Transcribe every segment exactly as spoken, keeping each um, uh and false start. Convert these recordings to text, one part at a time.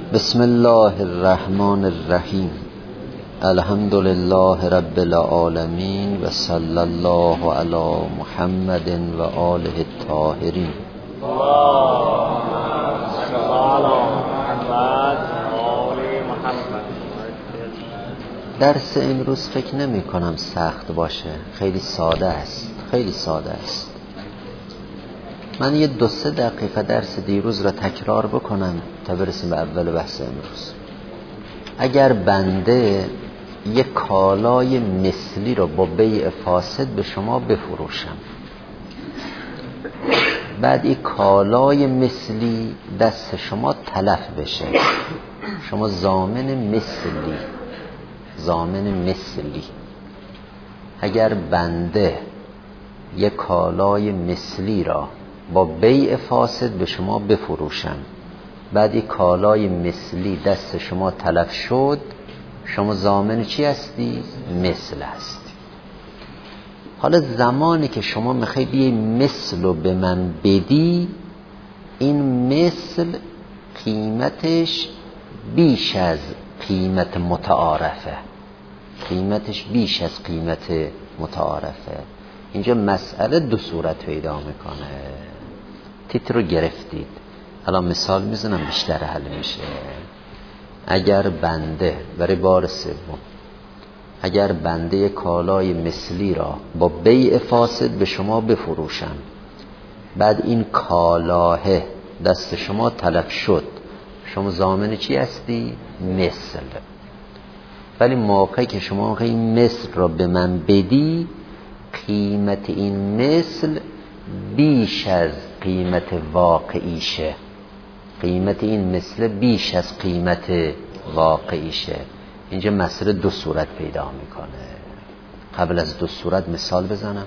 بسم الله الرحمن الرحیم. الحمد لله رب العالمین و صلی الله علی محمد و آله الطاهرین. درس امروز فکر نمی کنم سخت باشه، خیلی ساده است، خیلی ساده است. من یه دو سه دقیقه درس دیروز را تکرار بکنم تا برسیم به اول بحث امروز. اگر بنده یه کالای مثلی رو با بیع فاسد به شما بفروشم، بعد این کالای مثلی دست شما تلف بشه، شما ضامن مثلی ضامن مثلی اگر بنده یه کالای مثلی را با بیع فاسد به شما بفروشم، بعد این کالای مثلی دست شما تلف شد، شما ضامن چی هستی؟ مثل هستی. حالا زمانی که شما میخوای یه مثل رو به من بدی، این مثل قیمتش بیش از قیمت متعارفه قیمتش بیش از قیمت متعارفه. اینجا مسئله دو صورت پیدا میکنه. تیتر رو گرفتید، الان مثال میزنم بیشتر حل میشه. اگر بنده برای بار سوم اگر بنده کالای مثلی را با بیع فاسد به شما بفروشم، بعد این کالاه دست شما تلف شد، شما ضامن چی هستی؟ مثل. ولی موقعی که شما این مثل را به من بدی، قیمت این مثل بیش از قیمت واقعیشه قیمت این مثل بیش از قیمت واقعیشه. اینجا مسئله دو صورت پیدا میکنه. قبل از دو صورت مثال بزنم.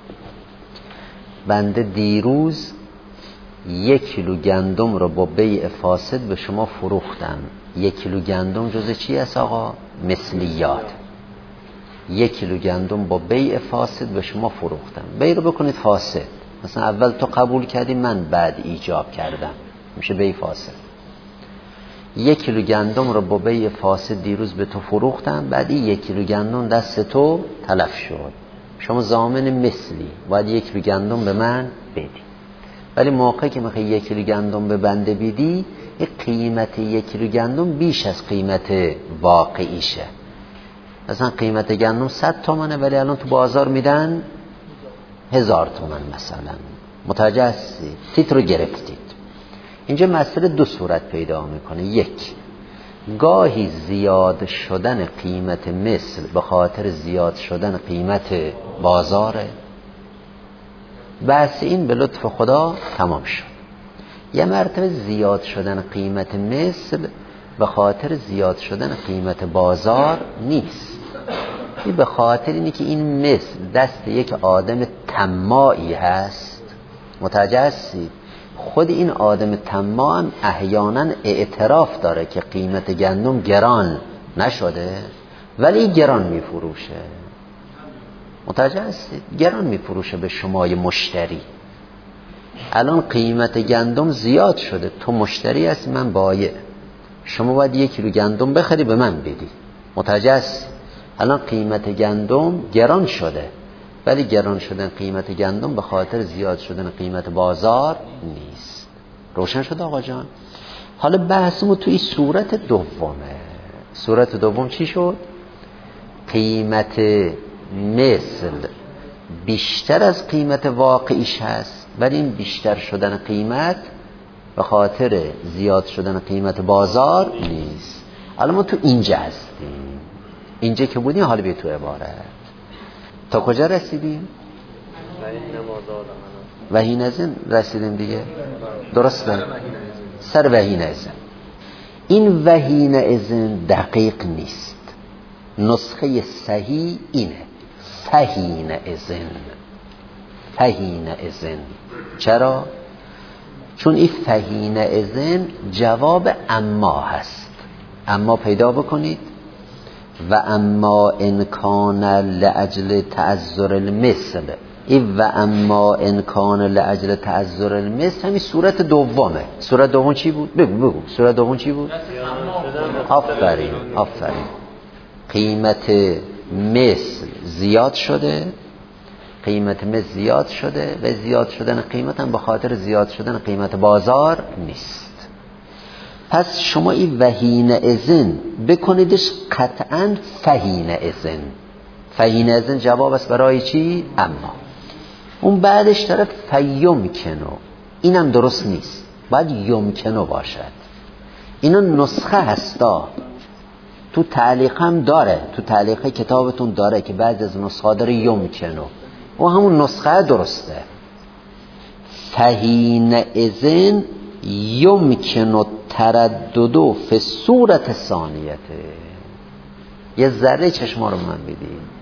بنده دیروز یک کیلو گندم رو با بیع فاسد به شما فروختم. یک کیلو گندم جزء چی است آقا؟ مثلیات. یک کیلو گندم با بیع فاسد به شما فروختم. بیع رو بکنید فاسد، مثلا اول تو قبول کردی، من بعد ایجاب کردم، میشه بیع فاسد. یک کیلو گندم رو با بیع فاسد دیروز به تو فروختم، بعد یک کیلو گندم دست تو تلف شد، شما ضامن مثلی، باید یک کیلو گندم به من بدی. ولی موقعی که میخوای یک کیلو گندم به بنده بدی، قیمت یک کیلو گندم بیش از قیمت واقعیشه. مثلا قیمت گندم صد تومنه، ولی الان تو بازار میدن هزار تومن مثلا. متوجه هستی؟ تیتر رو گرفتید. اینجا مسئله دو صورت پیدا میکنه. یک، گاهی زیاد شدن قیمت مثل به خاطر زیاد شدن قیمت بازاره. بس این به لطف خدا تمام شد. یه مرتبه زیاد شدن قیمت مثل به خاطر زیاد شدن قیمت بازار نیست. این به خاطر اینه که این مثل دست یک آدم طماعی هست. متوجه هستید؟ خود این آدم طماع هم احیانا اعتراف داره که قیمت گندم گران نشده، ولی گران میفروشه. متوجه هستید؟ گران میفروشه به شمای مشتری. الان قیمت گندم زیاد شده، تو مشتری هستی، من بایع، شما باید یک کیلو گندم بخری به من بدی. متوجه هستی؟ الان قیمت گندم گران شده، ولی گران شدن قیمت گندم به خاطر زیاد شدن قیمت بازار نیست. روشن شد آقا جان؟ حالا بحثمو توی صورت دومه. صورت دوم چی شد؟ قیمت مثل بیشتر از قیمت واقعیش هست، ولی این بیشتر شدن قیمت به خاطر زیاد شدن قیمت بازار نیست. حالا ما تو اینجا هستیم. اینجا که بودیم، حالا بیا تو عبارت. تا کجا رسیدیم؟ وحین ازن رسیدیم دیگه. درسته؟ سر وحین ازن. این وحین ازن دقیق نیست. نسخه صحیح اینه فهین ازن. فهین ازن. چرا؟ چون این فهین ازن جواب اما هست. اما پیدا بکنید. و اما ان کان لاجل تعذر المثل این و اما انکان لعجل تعذر المثل همین صورت دومه. صورت دوم چی بود؟ بگو بگو صورت دوم چی بود؟ آفرین آفرین قیمت مثل زیاد شده، قیمت مثل زیاد شده و زیاد شدن قیمت هم به خاطر زیاد شدن قیمت بازار نیست. پس شما این وحین ازن بکنیدش قطعا فهین ازن. فهین ازن جواب است برای چی؟ اما اون بعدش داره فیمکنو، اینم درست نیست، باید یمکنو باشد. اینا نسخه هستا، تو تعلیق هم داره، تو تعلیق کتابتون داره که بعد از نسخه داره یمکنو و همون نسخه درسته. فهین ازن یمکنو ترددو فی صورت ثانیته. یه ذره چشما رو من بدید،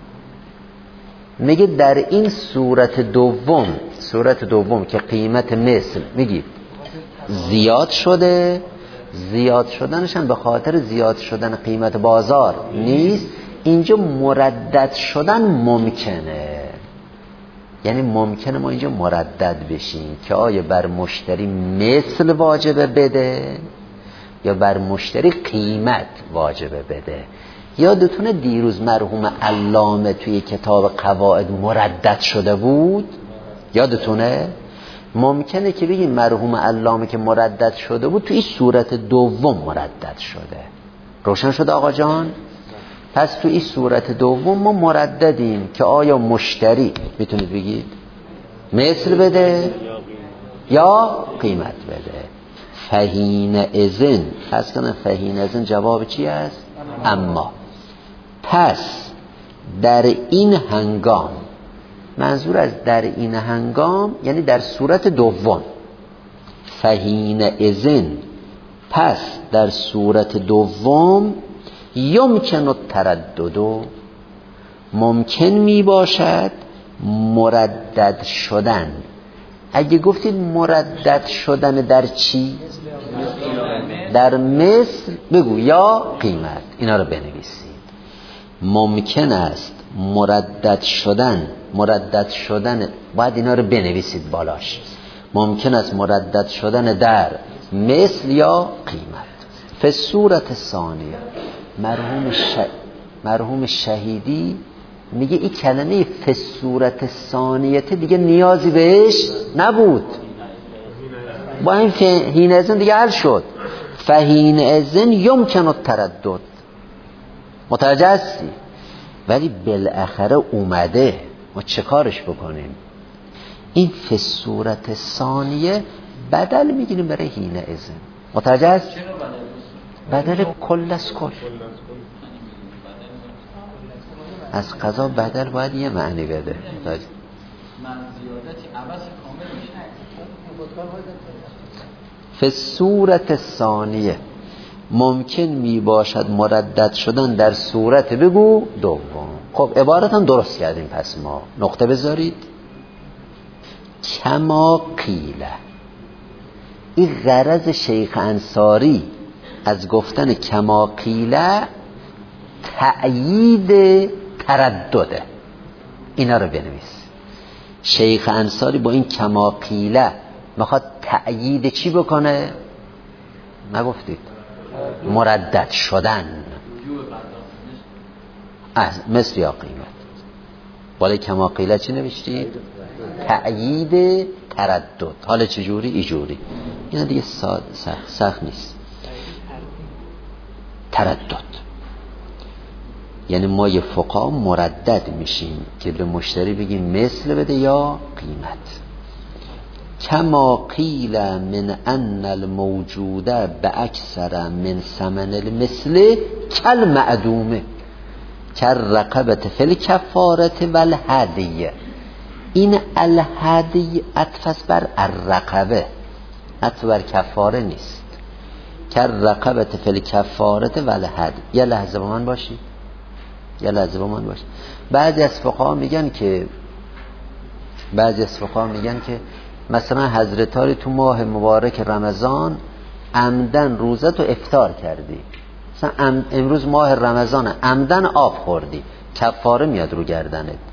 میگه در این صورت دوم، صورت دوم که قیمت مثل میگید زیاد شده، زیاد شدنش هم به خاطر زیاد شدن قیمت بازار نیست، اینجا مردد شدن ممکنه. یعنی ممکنه ما اینجا مردد بشیم که آیا بر مشتری مثل واجبه بده یا بر مشتری قیمت واجبه بده. یادتونه دیروز مرحوم علامه توی کتاب قواعد مردد شده بود؟ یادتونه؟ ممکنه که بگیم مرحوم علامه که مردد شده بود توی صورت دوم مردد شده. روشن شده آقا جان؟ پس توی صورت دوم ما مرددیم که آیا مشتری میتونید بگید مثل بده یا قیمت بده. فهین ازن، پس کنن فهین ازن جواب چی است؟ اما. پس در این هنگام، منظور از در این هنگام یعنی در صورت دوم. فهین ازن، پس در صورت دوم یمکن التردد، ممکن می باشد مردد شدن. اگه گفتید مردد شدن در چی؟ در مثل بگو یا قیمت، اینا رو بنویسید. ممکن است مردد شدن، مردد شدن باید اینا رو بنویسید بالاش. ممکن است مردد شدن در مثل یا قیمت. فی صورت ثانیه، مرحوم ش... مرحوم شهیدی میگه این کلمه فی صورت ثانیه دیگه نیازی بهش نبود، با این فهین ازن دیگه حل شد. فهین ازن یمکن التردد، متوجه هستی؟ ولی بالاخره اومده، ما چه کارش بکنیم؟ این فی صورت ثانیه بدل میگیریم برای هین ازن. متوجه هست؟ بدل کل از کل. از قضا بدل باید یه معنی بده. متوجه؟ فی صورت ثانیه ممکن می باشد مردد شدن در صورت بگو دوم. خب عبارت هم درست کردیم، پس ما نقطه بذارید. کما قیله، این غرض شیخ انصاری از گفتن کما قیله تأیید تردده. اینا رو بنویس. شیخ انصاری با این کما قیله میخواد تأیید چی بکنه؟ نگفتید مردد شدن از مثل یا قیمت. بالای کما قیله چی نوشتید؟ تأیید تردد. حالا چجوری؟ ایجوری. اینا دیگه سخت سخت نیست. تردد یعنی ما یه فقها مردد میشیم که به مشتری بگیم مثل بده یا قیمت. کما قیل من ان الموجود باکثر من ثمن المثل کل معدومه کل رقبت فی الکفارت والهدیه. این الهدیه عطف بر الرقبه، عطف بر کفاره نیست. کل رقبت فی الکفارت والهدیه. یه لحظه با من باشی، یه لحظه با من باشی. بعضی از فقها میگن که بعضی از فقها میگن که مثلا حضرت علی تو ماه مبارک رمضان عمدن روزت رو افطار کردی، مثلا امروز ماه رمضان عمدن آب خوردی، کفاره میاد رو گردنت.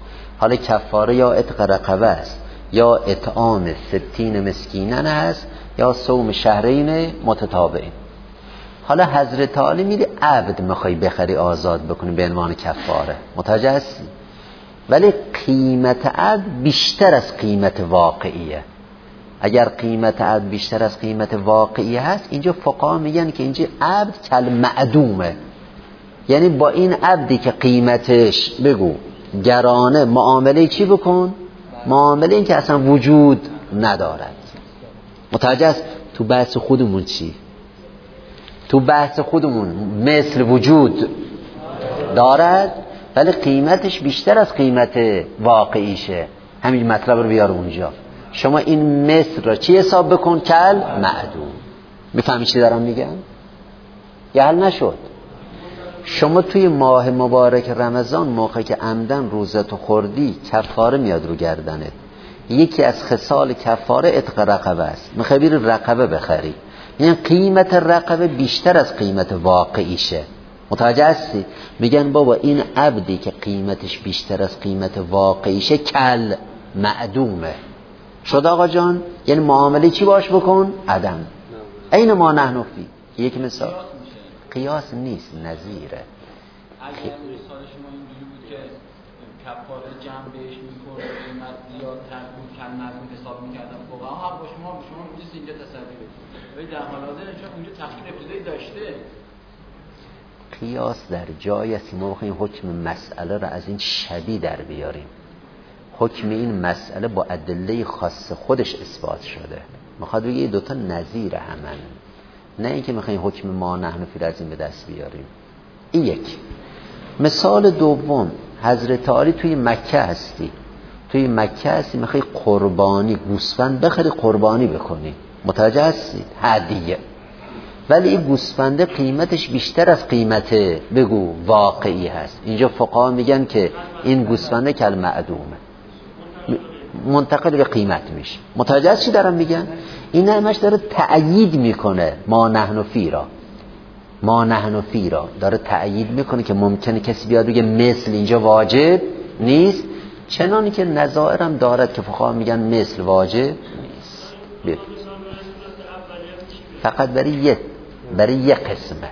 حالا کفاره یا عتق رقبه است، یا اطعام ستین مسکینن هست، یا صوم شهرین متتابعین. حالا حضرت عالی میری عبد میخوای بخری آزاد بکنی به عنوان کفاره، متوجه هستی؟ ولی قیمت عبد بیشتر از قیمت واقعیه. اگر قیمت عبد بیشتر از قیمت واقعی هست، اینجا فقها میگن که اینجا عبد کل معدومه، یعنی با این عبدی که قیمتش بگو گرانه معامله چی بکن؟ معامله این که اصلا وجود ندارد. متوجه است؟ تو بحث خودمون چی؟ تو بحث خودمون مثل وجود دارد ولی قیمتش بیشتر از قیمت واقعیشه. همین مطلب رو بیار اونجا. شما این مثل را چی حساب بکن؟ کل معدوم. میفهمی چی دارم میگم؟ یه حل نشد. شما توی ماه مبارک رمضان موقعی که عمدن روزتو خوردی کفاره میاد رو گردنت. یکی از خصال کفاره عتق رقبه است. میخوای بری رقبه بخری، یعنی قیمت رقبه بیشتر از قیمت واقعیشه. متوجه هستی؟ میگن بابا این عبدی که قیمتش بیشتر از قیمت واقعیشه کل معدومه. شد آقا جان؟ یعنی معامله چی باش بکن؟ عدم. این ما نحن فی. یک مثال قیاس نیست، نظیره. اگر مثال شما اینجوری بود که کفاره جمع بهش می‌خورد قیمت زیادتر بود کم معدوم حساب می‌کردن فقها هم با شما با شما می‌جوز اینجا تصویر بدید. ولی در حال حاضر چون اونجا تفکیک ابتدایی داشته. قیاس در جایی است که ما بخوایم حکم مسئله را از این شبیه در بیاریم. حکم این مسئله با ادله خاص خودش اثبات شده. میخواد بگه دوتا نظیر همن، نه اینکه میخوایم حکم ما نحن فی از این به دست بیاریم. این یک. مثال دوم، حضرت علی توی مکه هستی، توی مکه هستی میخوای قربانی گوسفند بخری قربانی بکنی، متوجه هستی؟ هدیه. ولی این گوسفنده قیمتش بیشتر از قیمت بگو واقعی هست. اینجا فقها میگن که این گوسفنده کل معدومه، منتقل به قیمت میشه. متوجه چی دارم میگن؟ این همش داره تأیید میکنه ما نحن فی را، ما نحن فی را داره تأیید میکنه که ممکنه کسی بیاد بگه مثل اینجا واجب نیست، چنانی که نظائرم دارد که فقها میگن مثل واجب نیست. بید. فقط برای یک برای یک قسمه.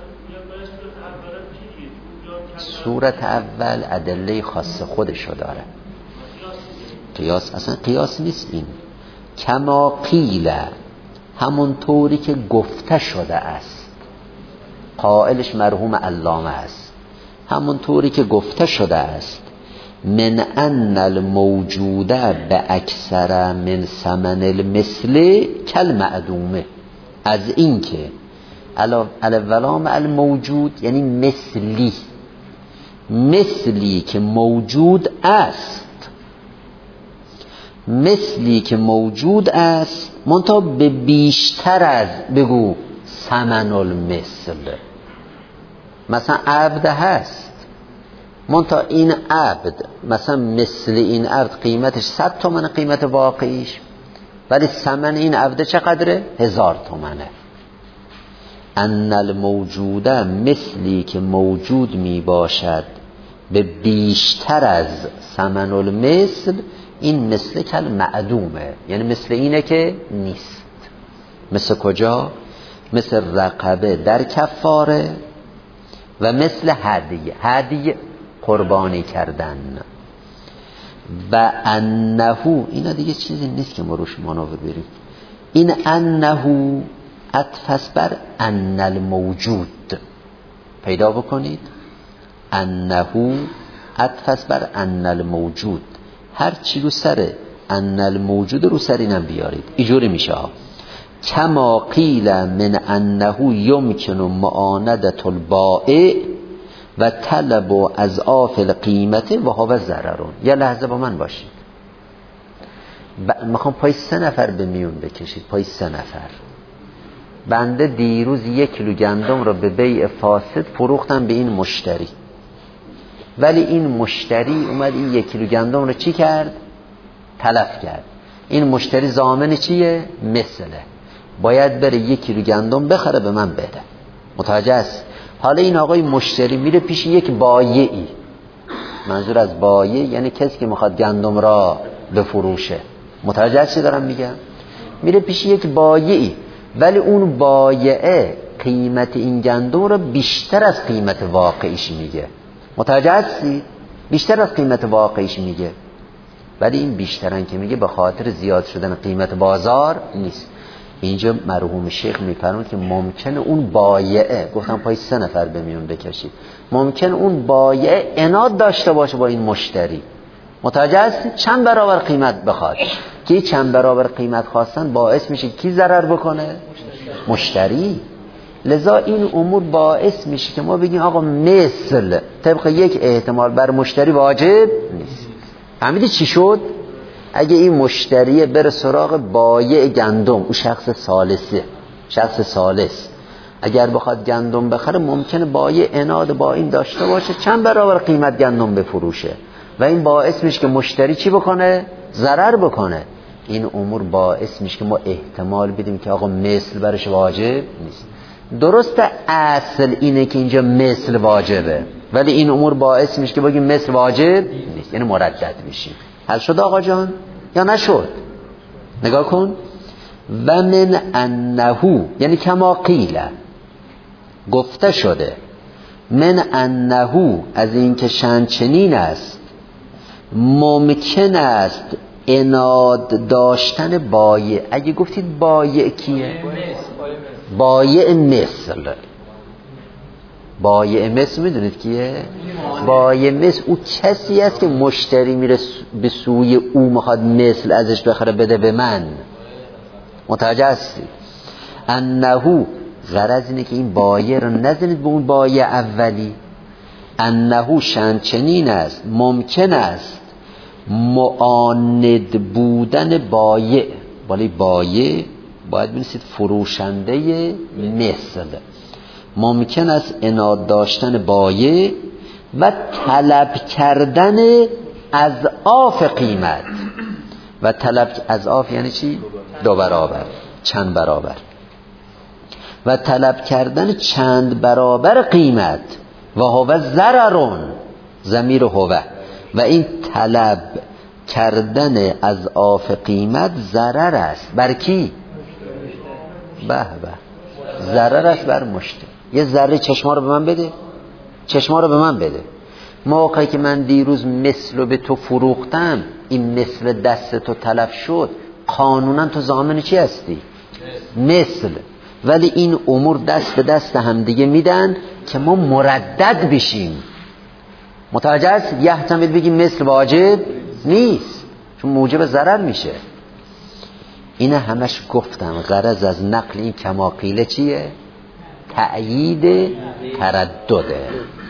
صورت اول ادله خاص خودشو داره. قیاس اصلا قیاس نیست. این کما قیل، همون طوری که گفته شده است، قائلش مرحوم علامه است، همون طوری که گفته شده است، من ان الموجوده به اکثر من ثمن المثل کل معدومه، از این که الاولام الموجود یعنی مثلی، مثلی که موجود است، مثلی که موجود است منتها به بیشتر از بگو ثمن المثل. مثلا عبد هست منتها این عبد مثلا مثل این عبد قیمتش صد تومن قیمت واقعیش، ولی ثمن این عبد چقدره؟ هزار تومنه. ان الموجوده مثلی که موجود می باشد به بیشتر از ثمن المثل، این مثل کل معدومه، یعنی مثل اینه که نیست. مثل کجا؟ مثل رقبه در کفاره و مثل هدیه، هدیه قربانی کردن. و انه، اینا دیگه چیزی نیست که ما روش مناور بریم. این انه عطف بر ان الموجود، پیدا بکنید. انه عطف بر ان الموجود، هر چی رو سر ان الموجود رو سر اینم بیارید، اینجوری میشه. کما قیل من انه یمکن معاندة البائع و طلب و اضعاف القیمت و هو ضررون. یه لحظه با من باشید، ب... میخوام پای سه نفر به میون بکشید. پای سه نفر. بنده دیروز یک کیلو گندم رو به بیع فاسد فروختم به این مشتری، ولی این مشتری اومد این یک کیلو گندم رو چی کرد؟ تلف کرد. این مشتری ضامن چیه؟ مثله، باید بره یک کیلو گندم بخره به من بده. متوجه است؟ حالا این آقای مشتری میره پیش یک بایعی، منظور از بایع یعنی کسی که میخواد گندم را بفروشه. متوجه هستی دارم میگم؟ میره پیش یک بایعی، ولی اون بایعه قیمت این گندم را بیشتر از قیمت واقعیش میگه. متوجه هستی؟ بیشتر از قیمت واقعیش میگه، ولی این بیشترن که میگه به خاطر زیاد شدن قیمت بازار نیست. اینجا مرحوم شیخ میفرمود که ممکنه اون بایعه، گفتم پای سه نفر به میون بکشید، ممکنه اون بایعه عناد داشته باشه با این مشتری. متوجه هستی؟ چند برابر قیمت بخواد، که چند برابر قیمت خواستن باعث میشه کی ضرر بکنه؟ مشتری. لذا این امور باعث میشه که ما بگیم آقا مثل طبق یک احتمال بر مشتری واجب نیست. فهمیدی چی شد؟ اگه این مشتری بره سراغ بایع گندم، اون شخص ثالثه، شخص ثالث اگر بخواد گندم بخره، ممکنه بایع عناد با این داشته باشه چند برابر قیمت گندم بفروشه و این باعث میشه که مشتری چی بکنه؟ ضرر بکنه. این امور باعث میشه که ما احتمال بدیم که آقا مثل برش واجب نیست. درست اصل اینه که اینجا مثل واجبه، ولی این امور باعث میشه که بگیم مثل واجب نیست، یعنی مردد میشیم. حل شد آقا جان یا نشد؟ نگاه کن. و من انهو یعنی کما قیل، گفته شده، من انهو از این که شأن چنین است، ممکن است عناد داشتن بایع. اگه گفتید بایع کیه؟ بایع مثل. بایع مثل میدونید کیه؟ بایع مثل او کسی است که مشتری میره به سوی او میخواد مثل ازش بخره بده به من. متوجه هستی؟ انهو غرض اینه که این بایع رو نزنید به اون بایع اولی. انهو شأن چنین است، ممکن است معاند بودن بایع. ولی بایع باید بنویسید فروشنده مثل. ممکن است عناد داشتن بایع و طلب کردن اضعاف قیمت. و طلب اضعاف یعنی چی؟ دو برابر، چند برابر. و طلب کردن چند برابر قیمت. و هو ضررون، ضمیر هو، و این طلب کردن اضعاف قیمت ضرر است. بر کی؟ به به، ضرر است بر مشتری. یه ذره چشما رو به من بده، چشما رو به من بده. موقعی که من دیروز مثل رو به تو فروختم، این مثل دست تو تلف شد، قانونا تو ضامن چی هستی؟ مثل. ولی این امور دست به دست هم دیگه میدن که ما مردد بشیم. متوجه هست؟ یه احتمال بگیم مثل واجب نیست، چون موجب ضرر میشه. اینه همش گفتم غرض از نقل این کما قیل چیه؟ تأیید تردده.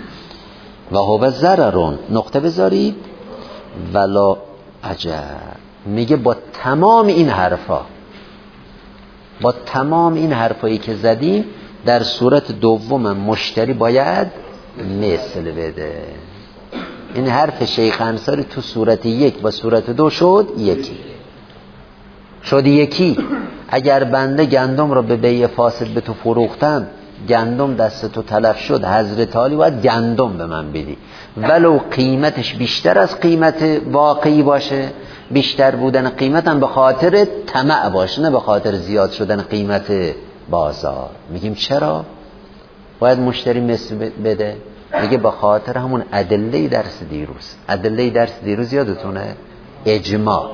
و هو ضررون، نقطه بذارید. ولا عجب، میگه با تمام این حرفا، با تمام این حرفایی که زدیم، در صورت دوم مشتری باید مثل بده. این حرف شیخ انصاری تو صورت یک با صورت دو شد یکی، شد یکی. اگر بنده گندم رو به بیع فاسد به تو فروختم، گندم دست تو تلف شد، حضرت عالی باید گندم به من بدی، ولو قیمتش بیشتر از قیمت واقعی باشه. بیشتر بودن قیمتم به خاطر طمع باشه، نه به خاطر زیاد شدن قیمت بازار. میگیم چرا باید مشتری مثل بده؟ میگه به خاطر همون ادله درس دیروز. ادله درس دیروز یادتونه؟ اجماع،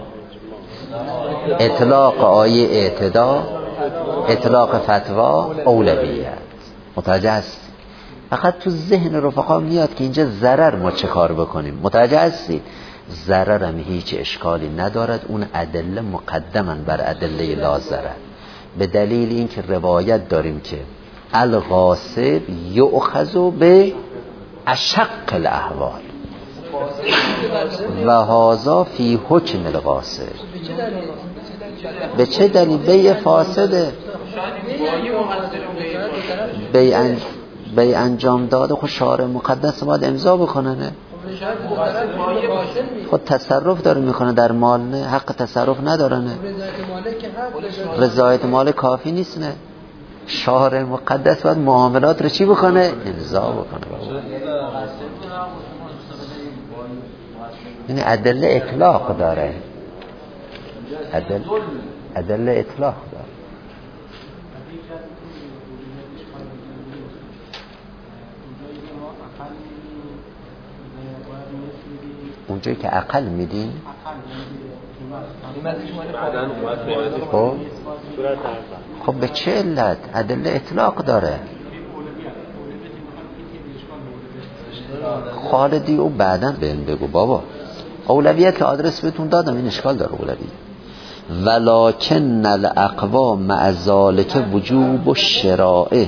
اطلاق آیه اعتدا، اطلاق فتوا، اولویت. متوجه هستی؟ فقط تو ذهن رفقا میاد که اینجا ضرر ما چه کار بکنیم. متوجه هستی؟ ضرر هم هیچ اشکالی ندارد، اون ادله مقدمن بر ادله لا ضرر، به دلیل اینکه روایت داریم که الغاصب یؤخذ به اشق الاحوال و هذا فی حکم الغاصب. به چه دلیل؟ بیع فاسده، بیع انج... بیع انجام داده. خود شارع مقدس باید امضا بکنه، نه؟ خود تصرف داره میکنه در مال، نه؟ حق تصرف نداره، نه؟ رضایت مالک کافی نیست، نه؟ شارع مقدس باید معاملات رو چی بکنه؟ امضا بکنه. این ادله اطلاق داره، ادله ادله اطلاق داره. اونجایی که عقل میدین خب خب به چه علت؟ ادله اطلاق داره. خالدی او بعداً بهم بگو بابا. اولویت که آدرس بهتون دادم، این اشکال داره اولویت. ولکن الاقوا مع ذلک وجوب الشرائع.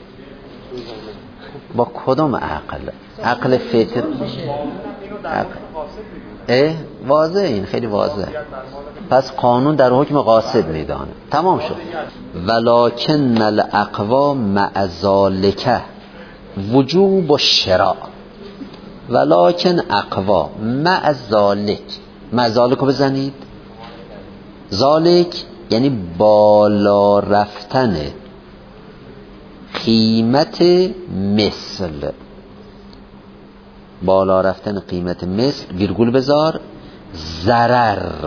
با کدام عقل؟ عقل فطر عقل. اه واضح، این خیلی واضح. پس قانون در حکم قاصد میدانه، تمام شد. ولکن الاقوا مع ذلک وجوب الشراء. ولکن اقوا مع ذلک، مع ذلک رو بزنید. ذلک یعنی بالا رفتن قیمت مثل، بالا رفتن قیمت مثل ویرگول بذار ضرر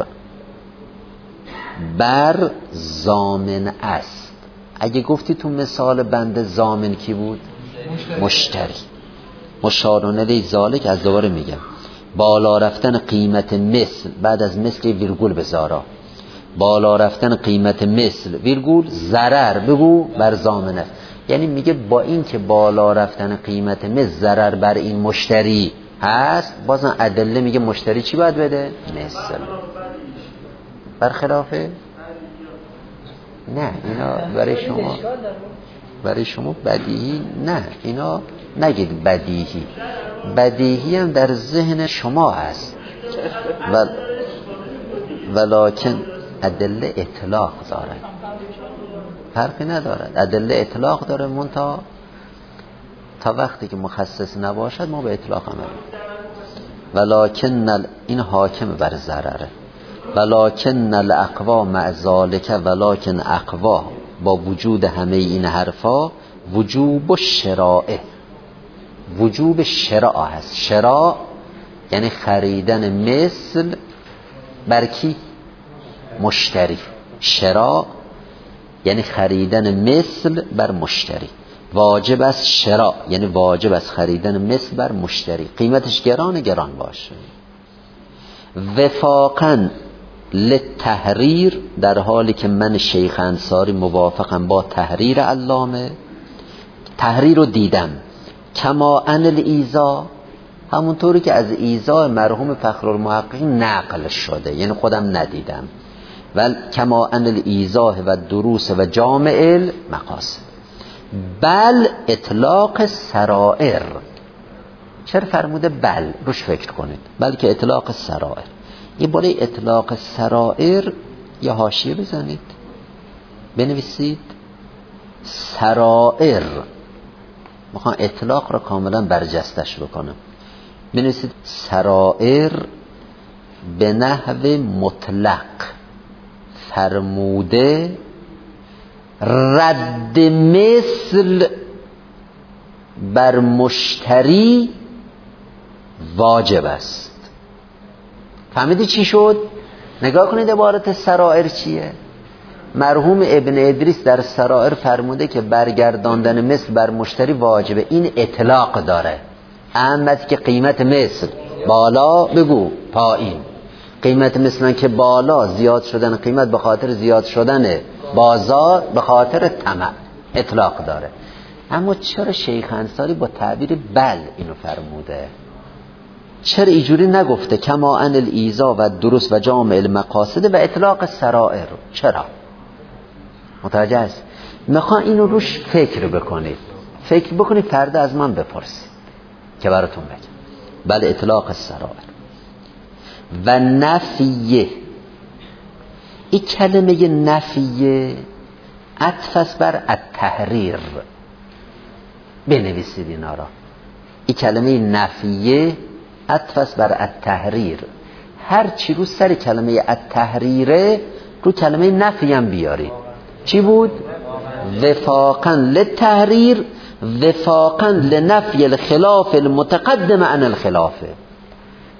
بر ضامن است. اگه گفتی تو مثال بنده ضامن کی بود؟ مشتری. مشارونه لی ذالک، از دوباره میگم بالا رفتن قیمت مثل، بعد از مثل ویرگول بذارا، بالا رفتن قیمت مثل ویرگول ضرر بگو بر ضامن است. یعنی میگه با این که بالا رفتن قیمت مثل ضرر بر این مشتری هست، بازم ادله میگه مشتری چی باید بده؟ مثل. برخلافه؟ نه اینا برای شما برای شما بدیهی نه، اینا نگید بدیهی. بدیهی هم در ذهن شما هست. و ولکن ادله اطلاق داره، فرقی ندارد. ادله اطلاق داره، منتها تا وقتی که مخصص نباشد ما به اطلاق عمل. ولکن این حاکم بر ضرره. ولکن الاقوا مع ذالک، ولکن اقوا با وجود همه این حرفا وجوب الشراء، وجوب شراء هست. شراء یعنی خریدن مثل بر کی؟ مشتری. شراء یعنی خریدن مثل بر مشتری. واجب است شراء یعنی واجب است خریدن مثل بر مشتری، قیمتش گران گران باشه. وفاقا للتحریر، در حالی که من شیخ انصاری موافقم با تحریر علامه، تحریر رو دیدم. کما ان الایذا، همونطوری که از ایذا مرحوم فخرالمحققین نقل شده، یعنی خودم ندیدم. و کما ان الایذا و دروس و جامع المقاصد. بل اطلاق سرائر. چرا فرموده بل؟ روش فکر کنید. بلکه اطلاق سرائر، یه بالای اطلاق سرائر یه حاشیه بزنید، بنویسید سرائر. میخوام اطلاق را کاملا برجستش بکنم. بنویسید سرائر به نحو مطلق فرموده رد مثل بر مشتری واجب است. فهمیدی چی شد؟ نگاه کنید عبارت سرائر چیه. مرحوم ابن ادریس در سرائر فرموده که برگرداندن مثل بر مشتری واجبه. این اطلاق داره. احمد که قیمت مثل بالا بگو پایین. قیمت مثلا که بالا، زیاد شدن قیمت به خاطر زیاد شدن بازار، به خاطر طمع، اطلاق داره. اما چرا شیخ انصاری با تعبیر بل اینو فرموده؟ چرا اینجوری نگفته کما ان الایذا و دروس و جامع المقاصد و اطلاق سرائر؟ چرا؟ متوجه است؟ میخوام اینو روش فکر بکنید، فکر بکنید، فردا از من بپرسید که براتون بگم. بله اطلاق سرائر و نفیه. این کلمه نفیه عطف است بر التحریر. بنویسید اینا را. این کلمه نفیه عطف است بر التحریر. هر چی رو سر کلمه التحریره رو کلمه نفی هم بیارید. چی بود؟ وفاقا للتحریر وفاقا لنفی الخلاف المتقدم عن الخلافه.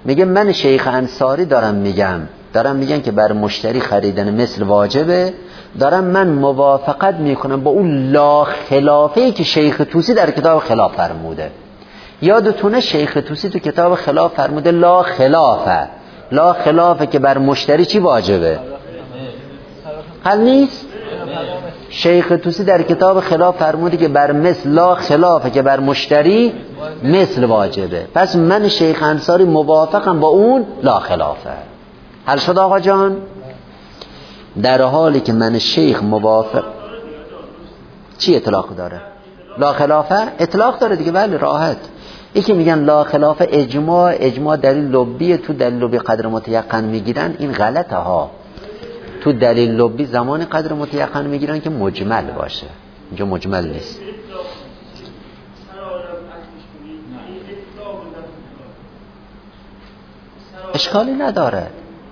میگه من شیخ انصاری دارم میگم دارم میگن که بر مشتری خریدن مثل واجبه، دارم من موافقت میکنم با اون لا خلافه که شیخ طوسی در کتاب خلاف فرموده. یادتونه شیخ طوسی تو کتاب خلاف فرموده لا خلافه، لا خلافه که بر مشتری چی واجبه؟ حل نیست؟ شیخ طوسی در کتاب خلاف فرموده که بر مثل لا خلافه که بر مشتری مثل واجبه. پس من شیخ انصاری موافقم با اون لا خلافه. حل شد آقا جان؟ در حالی که من شیخ موافق چی اطلاق داره؟ لا خلافه اطلاق داره دیگه. بله راحت. یکی میگن لا خلافه اجماع، اجماع دلیل لبی، تو دلیل لبی قدر متیقن میگیرن، این غلطه ها. تو دلیل لبی زمان قدر متیقن میگیرن که مجمل باشه، اینجا مجمل نیست. اشکالی نداره.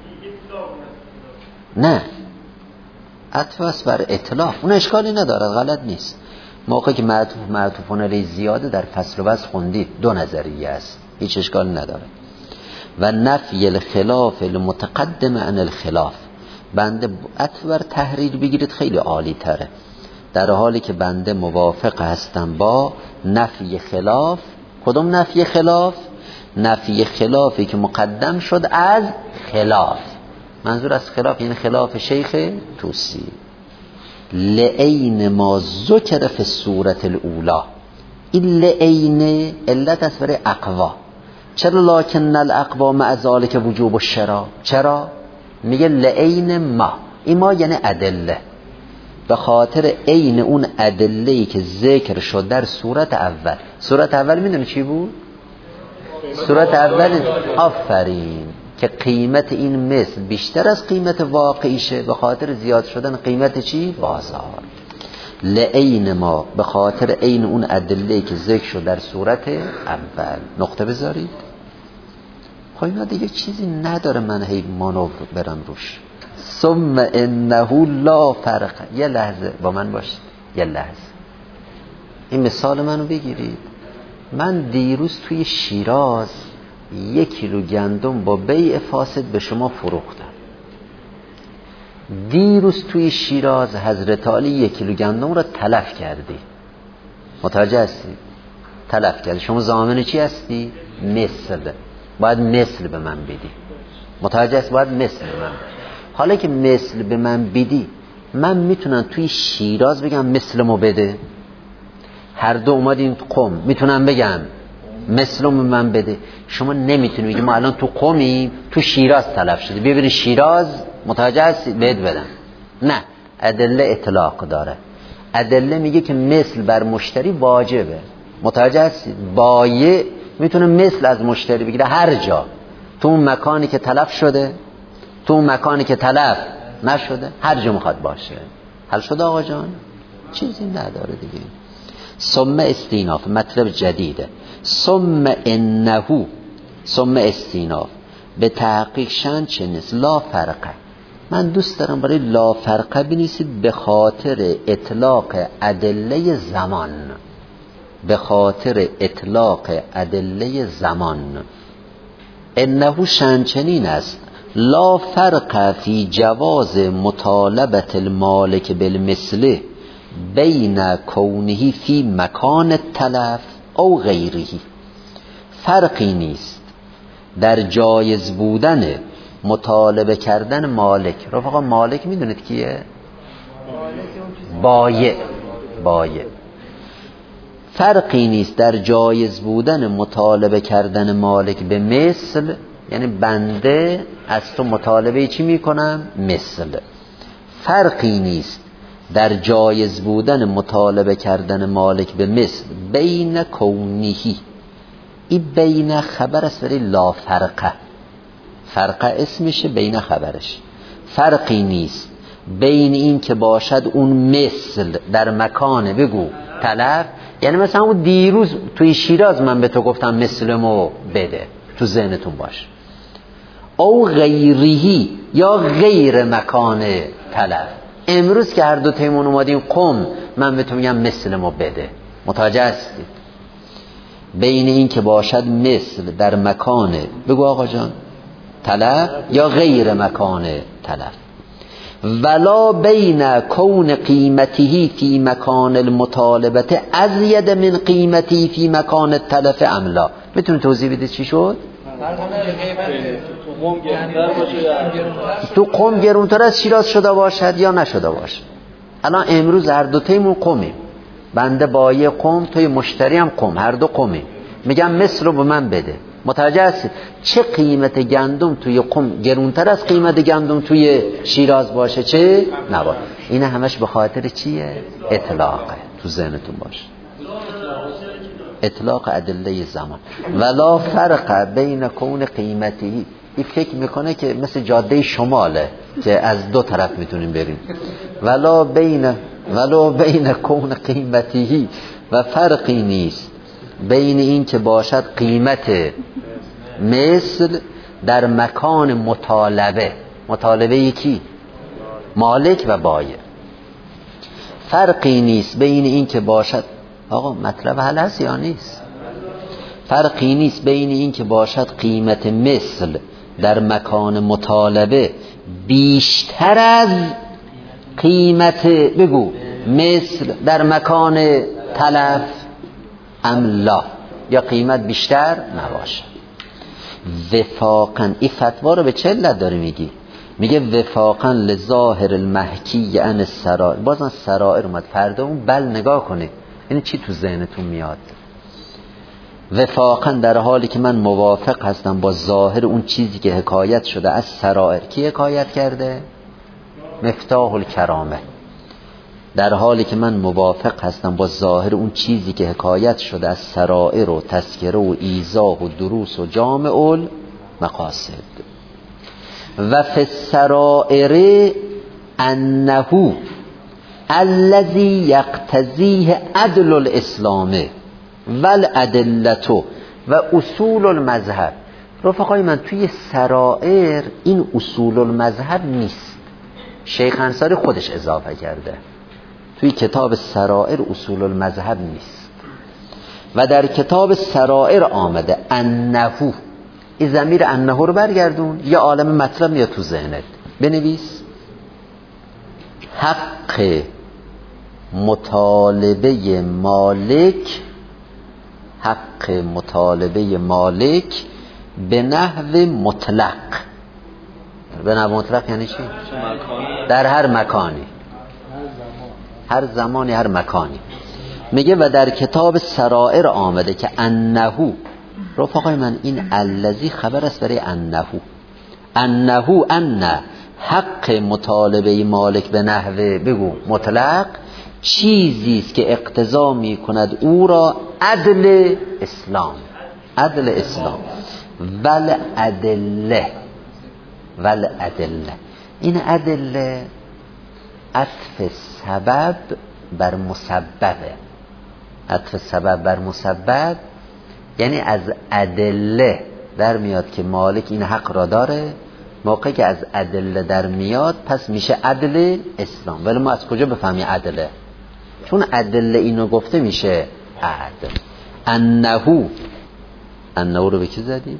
نه عطف بر اطلاق اون اشکالی نداره، غلط نیست. موقعی که معطوف معطوفون علیه زیاده در فصل و بس خوندید دو نظریه است، هیچ اشکالی نداره. و نفی الخلاف المتقدم عن الخلاف، بنده عطف بر تحریر بگیرید خیلی عالی تره. در حالی که بنده موافق هستم با نفی خلاف. کدوم نفی خلاف؟ نفی خلافی که مقدم شد از خلاف. منظور از خلاف یعنی خلاف شیخ طوسی. لعین ما ذکر فی صورت الاولا، این لعین علت است برای اقوا. چرا لکن الاقوا مع ذلک وجوب الشرا؟ چرا؟ میگه لعین ما، این ما یعنی ادله، به خاطر عین اون ادله‌ای که ذکر شد در صورت اول. صورت اول میدونی چی بود؟ صورت اول آفرین که قیمت این مثل بیشتر از قیمت واقعیشه به خاطر زیاد شدن قیمت چی؟ بازار. لعین ما، به خاطر عین اون ادله‌ای که ذکر شد در صورت اول. نقطه بذارید. خب اینا دیگه چیزی نداره من هی مانور برم روش. ثم انه لا فرق. یه لحظه با من باشید، یه لحظه این مثال منو بگیرید. من دیروز توی شیراز یک کیلو گندم با بیع فاسد به شما فروختم. دیروز توی شیراز حضرت علی یک کیلو گندم رو تلف کردی. متوجه هستی؟ تلف کردی. شما ضامن چی هستی؟ مثل. باید مثل به من بدی. متوجه هستی؟ باید مثل به من بدی. حالا که مثل به من بدی، من میتونم توی شیراز بگم مثلمو بده؟ هر دو اومدیم تو قم، میتونم بگم مثلمو به من بده؟ شما نمیتونی بگی ما الان تو قمیم، تو شیراز تلف شده، ببینی شیراز، متوجه هستی؟ بهت بدم. نه، ادله اطلاق داره. ادله میگه که مثل بر مشتری واجبه. متوجه هستی؟ بایع میتونه مثل از مشتری بگیره هر جا، تو اون مکانی که تلف شده، تو اون مکانی که تلف نشده، هر جا میخواد باشه. حل شده آقا جان؟ چیزی نداره دیگه. ثم استیناف، مطلب جدیده. ثم انه، ثم استیناف به تحقیق شن چه نیست؟ لا فرقه. من دوست دارم برای لا فرقه بنویسید به خاطر اطلاق ادله زمان، به خاطر اطلاق ادله زمان. انه شنچنین است لا فرق فی جواز مطالبت المالک بالمثل بین کونه فی مکان تلف او غیره. فرقی نیست در جایز بودن مطالبه کردن مالک. رفقا مالک میدونید کیه؟ بایع. بایع. فرقی نیست در جایز بودن مطالبه کردن مالک به مثل، یعنی بنده از تو مطالبه چی میکنم؟ مثل. فرقی نیست در جایز بودن مطالبه کردن مالک به مثل بین کونهی. این بین خبر است برای لا فرقه. فرقه اسمشه، بین خبرش. فرقی نیست بین این که باشد اون مثل در مکانه، بگو تلف، یعنی مثلا اون دیروز توی شیراز من به تو گفتم مثلمو بده، تو ذهنتون باشه. او غیریهی، یا غیر مکان تلف. امروز که هر دو تیمون اومدیم قم، من به تو میگم مثلمو بده. متوجه هستید؟ بین این که باشد مثل در مکان، بگو آقا جان، طلب یا غیر مکان طلب. ولا بین کون قیمته فی مکان المطالبه ازید من قیمته فی مکان التلف املا. میتونی توضیح بدید چی شد؟ تو قم گرونتر از شیراز شده باشد یا نشده باشد. الان امروز هر دو تایمون قمیم، بنده بایه قم، توی مشتری هم قم، هر دو قمیم. میگم مثل رو به من بده. متوجه هستید چه قیمت گندم توی قم گرونتر از قیمت گندم توی شیراز باشه چه نباشه. این همش به خاطر چیه؟ اطلاقه. تو ذهنتون باشه اطلاق ادله زمان. ولا فرق بین کون قیمتی، این فکر میکنه که مثل جاده شماله که از دو طرف میتونیم بریم. ولا بین ولا بین کون قیمتی، و فرقی نیست بین این که باشد قیمت مثل در مکان مطالبه. مطالبه یکی مالک و بایع. فرقی نیست بین این که باشد، آقا مطلب حل هست یا نیست؟ فرقی نیست بین این که باشد قیمت مثل در مکان مطالبه بیشتر از قیمت، بگو، مثل در مکان تلف ام لا، یا قیمت بیشتر نباشه. وفاقا، این فتوا رو به چه علت داری میگی؟ میگه وفاقا لظاهر المحکی عن السرائر. بازم سرائر اومد، فردا اون بل نگاه کنید این چی تو ذهنتون میاد. وفاقا در حالی که من موافق هستم با ظاهر اون چیزی که حکایت شده از سرائر. کی حکایت کرده؟ مفتاح الکرامه. در حالی که من موافق هستم با ظاهر اون چیزی که حکایت شده از سرائر و تذکره و ایضاح و دروس و جامع المقاصد. و فی السرائر انه الذی یقتضیه عدل الاسلام والادلة و اصول المذهب. رفقای من توی سرائر این اصول المذهب نیست، شیخ انصاری خودش اضافه کرده. توی کتاب سرائر اصول المذهب نیست. و در کتاب سرائر آمده انه، این ضمیر انه رو برگردون، یه عالم مطلب میاد تو ذهنت، بنویس حق مطالبه مالک، حق مطالبه مالک به نحو مطلق. به نحو مطلق یعنی چی؟ در هر مکانی، هر زمانی، هر مکانی. میگه و در کتاب سرائر آمده که انه، رفقای من این الذی خبر است برای انه. انه ان حق مطالبه مالک به نحو، بگو، مطلق، چیزی است که اقتضا می کند او را عدل اسلام، عدل اسلام ول ادله، ول ادله. این ادله عطف سبب بر مسببه. عطف سبب بر مسبب یعنی از ادله در میاد که مالک این حق را داره. موقعی که از ادله در میاد پس میشه عدل اسلام. ولی ما از کجا بفهمی عدله؟ چون ادله اینو گفته میشه عدل. انه، انه رو به کی زدید؟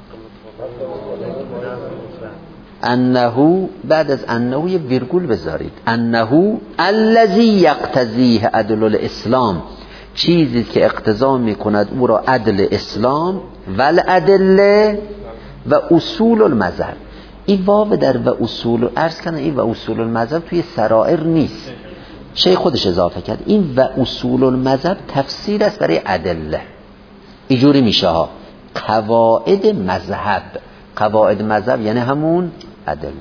انه، بعد از انه یه ویرگول بذارید. انه الذی یقتضیه عدل الاسلام، چیزی که اقتضا میکند او را عدل اسلام والادله و اصول المذهب. این واو در و اصول، عرض کنه این و اصول المذهب توی سرائر نیست، شیخ خودش اضافه کرد. این و اصول المذهب تفسیر است برای ادله. اینجوری میشه ها، قواعد مذهب. قواعد مذهب یعنی همون ادله.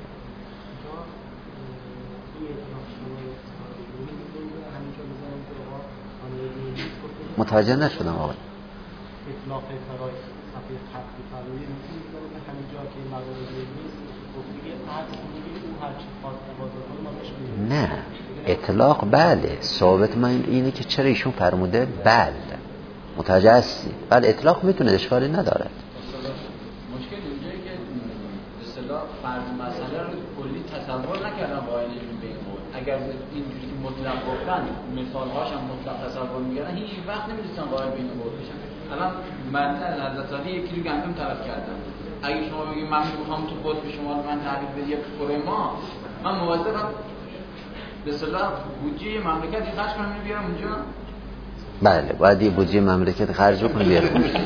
متوجه نشدم آقای. اطلاق فرای صفحه خط فرای میتونید که همین جا که مقاله نیست گفتگی عقل میگه او هر چی خواست بازار ما بهش. نه اطلاق بله، ثابت من اینه که چرا ایشون فرموده بله. متوجه هستی؟ بله اطلاق میتونه، اشکالی نداره. مشکل اینجایی که به اصطلاح فرض مسئله رو کلی تصور نکردن قائلشون به این قول. اگر اینجوری که مطلق گفتن مثال‌هاش هم مطلق تصور می‌کردن هیچ وقت نمی‌دونستن قائل به این قول بشن. الان من از حضرت علی یک کیلو گندم طلب کردم، اگه شما بگید من میخوام تو قطب شما من تعریف به یک خوره ما، من موظفم به اصطلاح بودجه مملکت خرج کنم اینو بیارم اونجا؟ بله باید یه بودجه مملکت خرج بکنی بیارم. اصلا تصور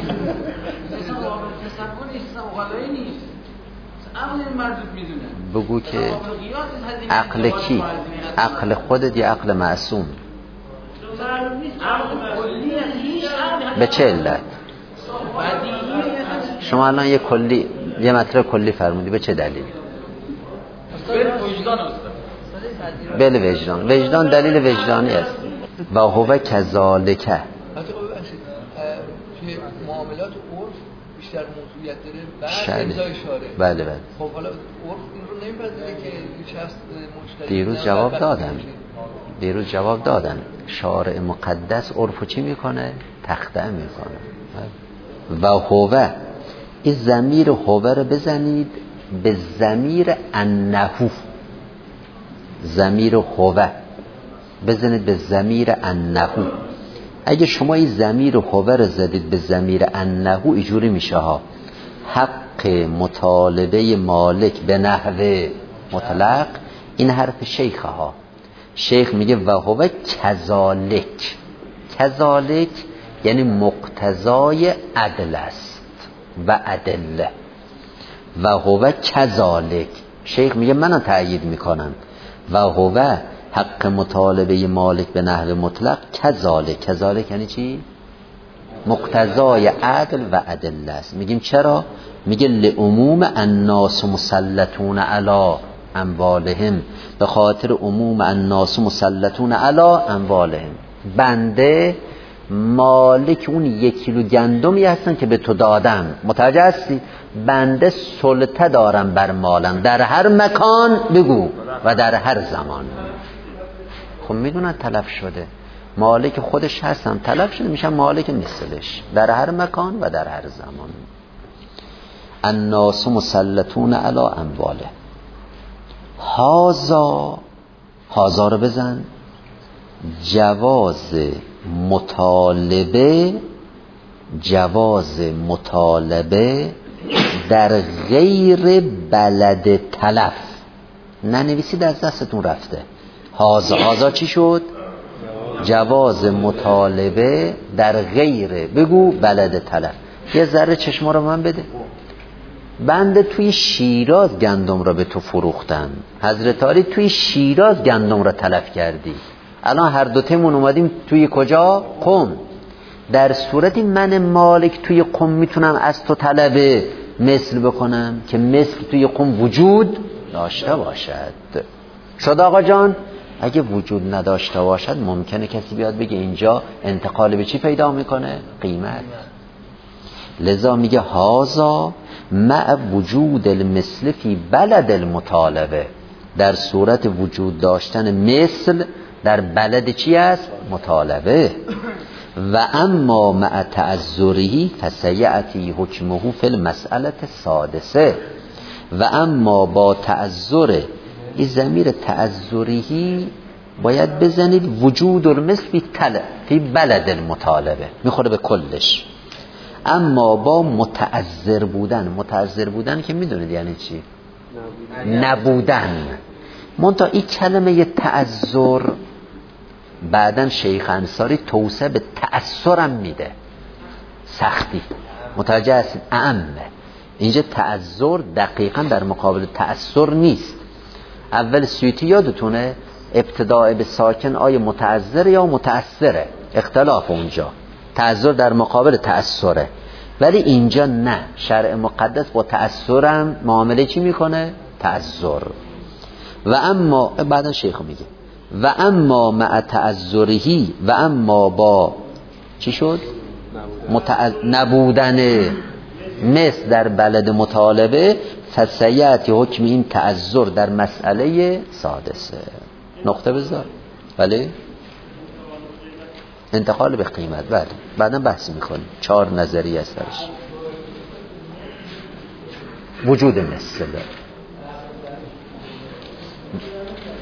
نیست، اقلایی نیست. عقل این مردود میدونه. بگو که عقل کی؟ عقل خودت یا عقل معصوم؟ به چه علت؟ شما الان یه کلی یه مطلب کلی فرمودی، به چه دلیل؟ بله وجدان. وجدان دلیل وجدانی است. و هو کذالک. حتی معاملات عرف بیشتر موضوعیت داره بعد امضای شارع. بله بله. خب حالا عرف این رو نمیپذیره که شخص مشتری دیروز جواب دادم. دیروز جواب دادن شارع مقدس عرفو چی میکنه؟ تخته میکنه. و هو، این ضمیر هو رو بزنید به ضمیر انهو. ضمیر هو بزنید به ضمیر انهو. اگه شما این ضمیر هو رو زدید به ضمیر انهو اینجوری میشه ها: حق مطالبه مالک به نحو مطلق. این حرف شیخ ها. شیخ میگه و هو کذالک. کذالک یعنی مقتضای عدل است و ادله. و هو کذالک. شیخ میگه منو تأیید میکنم. و هو حق مطالبه مالک به نحو مطلق کذالک. کذالک یعنی چی؟ مقتضای عدل و ادله است. میگیم چرا؟ میگه لعموم الناس مسلطون علی اموالهم. به خاطر عموم الناس مسلطون علی اموالهم. بنده مالک اون یک کیلو گندمی هستن که به تو دادم. متوجه هستی؟ بنده سلطه دارم بر مالم در هر مکان بگو و در هر زمان. خب میدونن تلف شده، مالک خودش هستم، تلف شده میشم مالک مثلش در هر مکان و در هر زمان. الناس مسلطون علی امواله. هازا، هازا رو بزن، جواز مطالبه، جواز مطالبه در غیر بلد تلف. ننویسید از دستتون رفته. هازا، هازا چی شد؟ جواز مطالبه در غیر بگو بلد تلف. یه ذره چشما رو من بده. بنده توی شیراز گندم را به تو فروختم، حضرت علی توی شیراز گندم را تلف کردی. الان هر دوتمون اومدیم توی کجا؟ قم. در صورتی من مالک توی قم میتونم از تو طلب مثل بکنم که مثل توی قم وجود داشته باشد. شد آقا جان؟ اگه وجود نداشته باشد ممکنه کسی بیاد بگه اینجا انتقال به چی پیدا میکنه؟ قیمت. لذا میگه هازا مع وجود المثل فی بلد المطالبه. در صورت وجود داشتن مثل در بلد چی است؟ مطالبه. و اما مع تعذره فسیأتی حکمه فی المسئله السادسه. و اما با تعذر، این ضمیر تعذری باید بزنید وجود المثل فی تل فی بلد المطالبه، میخوره به کلش. اما با متعذر بودن، متعذر بودن که میدونید یعنی چی؟ نبودن. منتها این کلمه تعذر بعدن شیخ انصاری توسعه به تأثرم میده، سختی. متوجه هستید؟ اعمه. اینجا تعذر دقیقا در مقابل تأثر نیست. اول سیوطی یادتونه ابتداء به ساکن آیا متعذر یا متأثره، اختلاف اونجا. تعذر در مقابل تأثره، ولی اینجا نه. شرع مقدس با تأثرم معامله چی میکنه؟ تعذر. و اما بعدا شیخ میگه و اما مع تعذرهی، و اما با چی شد؟ متعذ... نبودن مثل در بلد مطالبه فسیأتی حکم این تعذر در مسئله سادسه. نقطه بذار. بله انتقال به قیمت. بله بعدا بحث میکنیم. چهار نظریه است درش. وجود مثل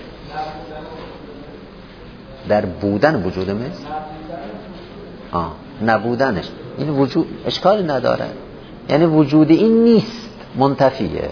در بودن وجود مثل آه نبودنش، این وجود اشکالی نداره، یعنی وجود این نیست، منتفیه.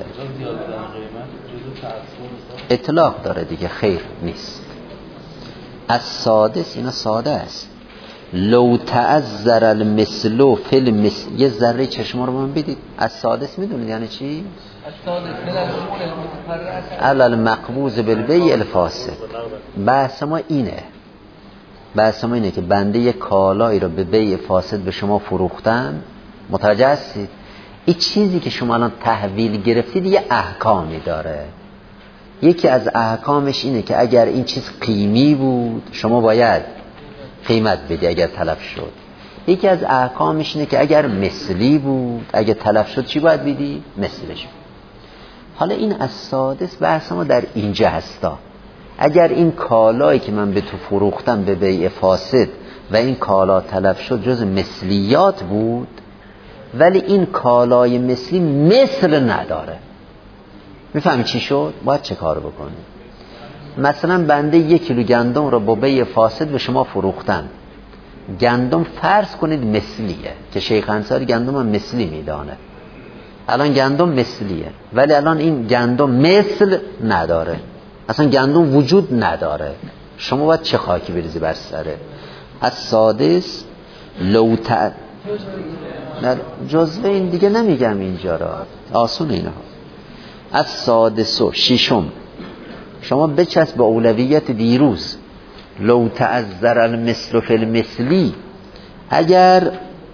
اطلاق داره دیگه، خیر نیست. از سادس، اینا ساده است. لو تعذر المثل فی المثل، یه ذره چشما رو من بدید. از سادس میدونید یعنی چی؟ از سادس من الامور المتفرعه علی المقبوض بالبیع الفاسد. بحث ما اینه، بحث ما اینه که بنده یک کالایی رو به بیع فاسد به شما فروختم، متوجه هستید؟ این چیزی که شما الان تحویل گرفتید یه احکامی داره. یکی از احکامش اینه که اگر این چیز قیمی بود شما باید قیمت بدی اگر تلف شد. یکی از احکامش اینه که اگر مثلی بود اگر تلف شد چی باید بدی؟ مثلش. حالا این از سادس بحث ما در اینجا هستا. اگر این کالایی که من به تو فروختم به بیع فاسد و این کالا تلف شد جز مثلیات بود، ولی این کالای مثلی مثل نداره، میفهمی چی شد؟ باید چه کار بکنی؟ مثلا بنده یک کیلو گندم رو با بیع فاسد به شما فروختم، گندم فرض کنید مثلیه که شیخ انصاری گندم هم مثلی میدانه، الان گندم مثلیه ولی الان این گندم مثل نداره، اصلا گندم وجود نداره، شما باید چه خاکی بریزی بر سره؟ از سادس لو ت... جزوه این دیگه نمیگم اینجا را، آسون اینها. از سادس و ششم شما بچسب به اولویت دیروز. لو تعذر المثل فی المثلی، اگر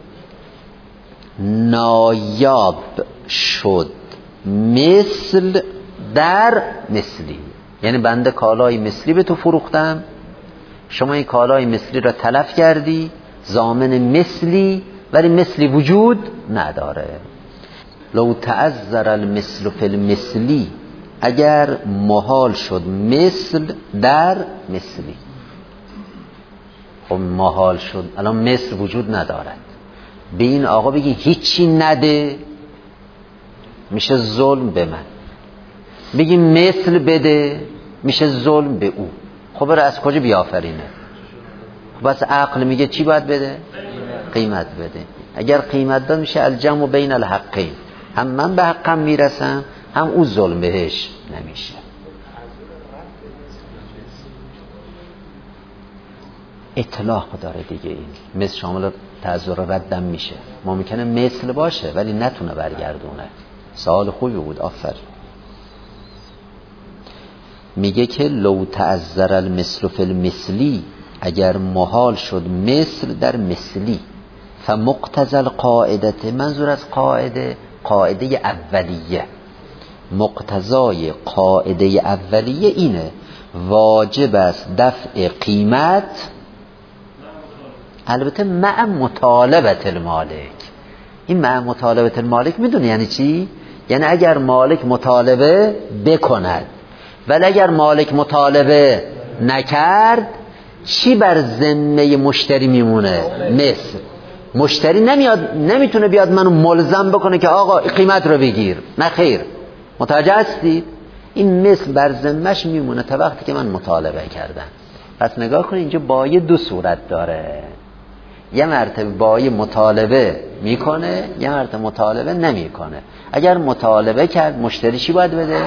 نایاب شد مثل در مثلی، یعنی بنده کالای مثلی به تو فروختم، شما این کالای مثلی را تلف کردی، ضامن مثلی ولی مثلی وجود نداره. لو تعذر المثل فی المثلی، اگر محال شد مثل در مثلی. خب محال شد، الان مثل وجود ندارد، به این آقا بگی هیچی نده میشه ظلم به من، بگی مثل بده میشه ظلم به او. خب برای از کجا بیافرینه؟ بس عقل میگه چی باید بده؟ قیمت بده. اگر قیمت داد میشه الجمع بین الحقین، هم من به حقم میرسم هم او ظلم بهش نمیشه. اطلاق داره دیگه، این مثل شامل تعذر ردم میشه، ممکنه مثل باشه ولی نتونه برگردونه. سوال خوبی بود، آفر. میگه که لو تعذر المثل فی المثلی، اگر محال شد مثل در مثلی، فمقتضى القاعده، منظور از قاعده قاعده اولیه، مقتضای قاعده اولیه اینه واجب است دفع قیمت، البته مع مطالبت المالک. این مع مطالبت المالک میدونی یعنی چی؟ یعنی اگر مالک مطالبه بکند، ولی اگر مالک مطالبه نکرد چی بر ذمه مشتری میمونه؟ مثل. مشتری نمیاد، نمیتونه بیاد منو ملزم بکنه که آقا قیمت رو بگیر، نه خیر. متوجه هستید؟ این مثل بر ذمه‌اش میمونه تا وقتی که من مطالبه کردم. پس نگاه کنید اینجا بایه دو صورت داره، یه مرتبه بایه مطالبه میکنه، یه مرتبه مطالبه نمیکنه. اگر مطالبه کرد مشتری چی باید بده؟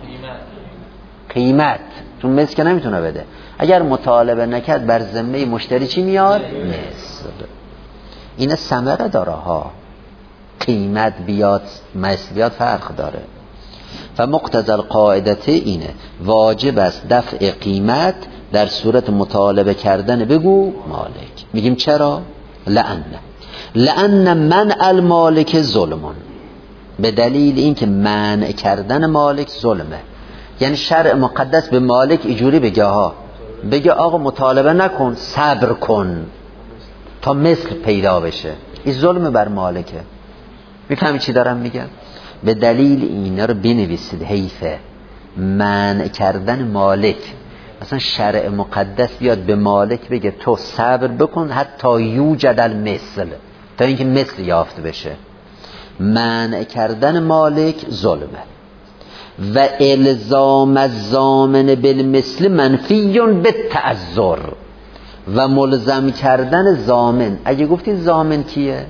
قیمت، چون مثل که نمیتونه بده. اگر مطالبه نکرد بر ذمه مشتری چی میاد؟ مثل. این ثمره داره ها، قیمت بیاد مثل بیاد فرق داره. فمقتضى القاعده اینه واجب است دفع قیمت در صورت مطالبه کردن بگو مالک. میگیم چرا؟ لأن لأن من المالک ظلمون، به دلیل اینکه منع کردن مالک ظلمه. یعنی شرع مقدس به مالک اینجوری بگه ها، بگه آقا مطالبه نکن، صبر کن تا مثل پیدا بشه، این ظلم بر مالکه. میفهمی چی دارم میگم؟ به دلیل اینا رو بنویسید، حیفه. منع کردن مالک، مثلا شرع مقدس بیاد به مالک بگه تو صبر بکن حتی یوجد المثل، تا اینکه مثل یافت بشه. منع کردن مالک ظلمه. و الزام الضامن بالمثل منفی بالتعذر، و ملزم کردن ضامن. اگه گفتید ضامن کیه؟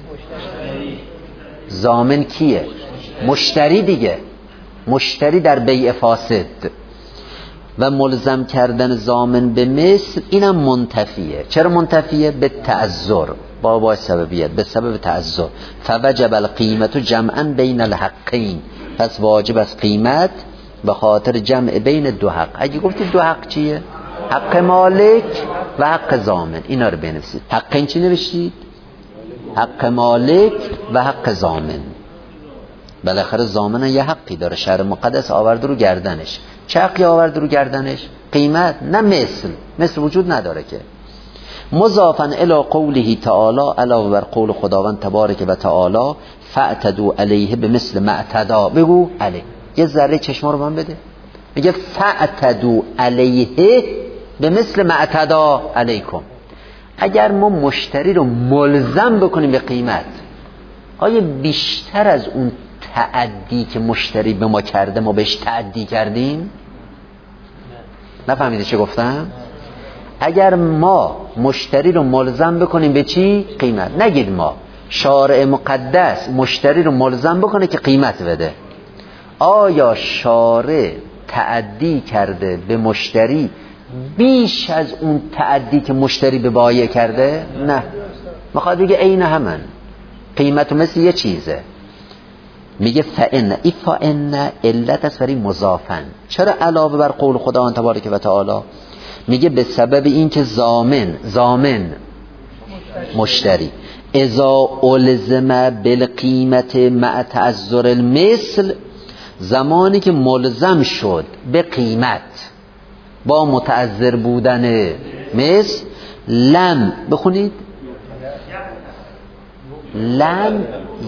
ضامن کیه؟ مشتری دیگه، مشتری در بیع فاسد. و ملزم کردن ضامن به مثل اینم منتفیه. چرا منتفیه؟ به تعذر، با با سببیت، به سبب تعذر. فوجب القیمت جمعا بین الحقین، پس واجب از قیمت به خاطر جمع بین دو حق. اگه گفتید دو حق چیه؟ حق مالک و حق ضامن. اینا رو بنویسید. حقین چی نوشتید؟ حق مالک و حق ضامن. بالاخره ضامن یه حقی داره، شرع مقدس آورده رو گردنش. چه حقی آورده رو گردنش؟ قیمت، نه مثل. مثل وجود نداره که. مضافا الی قوله تعالی، علاوه بر قول خداوند تبارک و تعالی، فاعتدوا علیه به مثل ما اعتدا. بگو علیه. یه ذره چشما رو من بده. میگه فاعتدوا علیه به مثل ما اعتدا علیکم. اگر ما مشتری رو ملزم بکنیم به قیمت، آیا بیشتر از اون تعدی که مشتری به ما کرده ما بهش تعدی کردیم؟ نفهمیده چه گفتم؟ اگر ما مشتری رو ملزم بکنیم به چی؟ قیمت. نگید ما، شارع مقدس مشتری رو ملزم بکنه که قیمت بده. آیا شارع تعدی کرده به مشتری بیش از اون تعدی که مشتری به بایع کرده؟ نه. میخواد بگه عین همن، قیمت مثل یه چیزه. میگه فإن ای فإن علت است برای مضافن. چرا علاوه بر قول خداوند تبارک و تعالی؟ میگه به سبب این که ضامن ضامن مشتری اذا الزم بالقیمت مع تعذر المثل، زمانی که ملزم شد به قیمت با متعذر بودن مثل، لم بخونید لم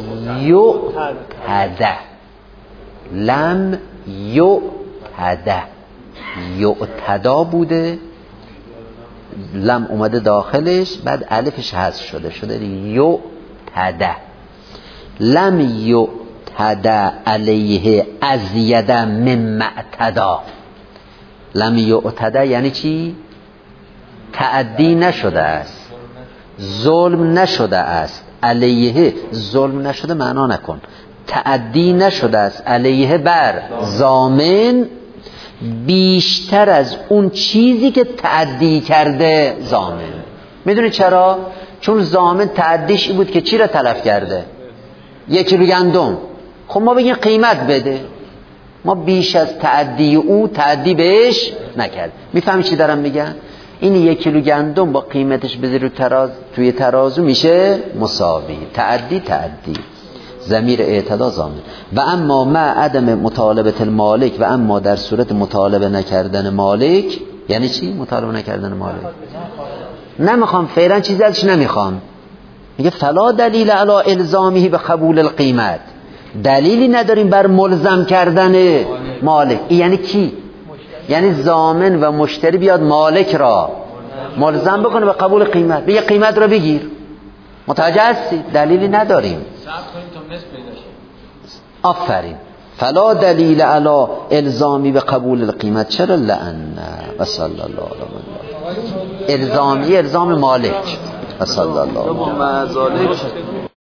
یعتد، لم یعتد، یعتدا بوده، لم اومده داخلش، بعد الفش حذف شده شده یعتد. لم یعتد علیه ازید مما اعتدا. لم یعتد یعنی چی؟ تعدی نشده است، ظلم نشده است علیه. ظلم نشده معنا نکن، تعدی نشده است علیه بر ضامن بیشتر از اون چیزی که تعدی کرده ضامن. میدونی چرا؟ چون ضامن تعدیش این بود که چی را تلف کرده؟ یک کیلو گندم. خب ما بگیم قیمت بده، ما بیش از تعدی او تعدی بهش نکرد. میفهمی چی دارم میگم؟ این یک کیلو گندم با قیمتش بذاری رو تراز، توی ترازو میشه مساوی. تعدی تعدی، ضمیر اعتدا ضامن. و اما ما عدم مطالبه المالک، و اما در صورت مطالبه نکردن مالک. یعنی چی مطالبه نکردن مالک؟ نمیخوام فعلا چیزی ازش نمیخوام. میگه فلا دلیل علی الزامه به قبول القیمت، دلیلی نداریم بر ملزم کردن مالک. یعنی کی؟ یعنی ضامن و مشتری بیاد مالک را ملزم بکنه به قبول قیمت، بگه قیمت را بگیر. متوجه هستی؟ دلیلی نداریم. آفرین. فلا دلیل علی الزامی به قبول القیمت. چرا؟ لأن و صلی الله علیه و الزامی الزام مالک و صلی الله علیه و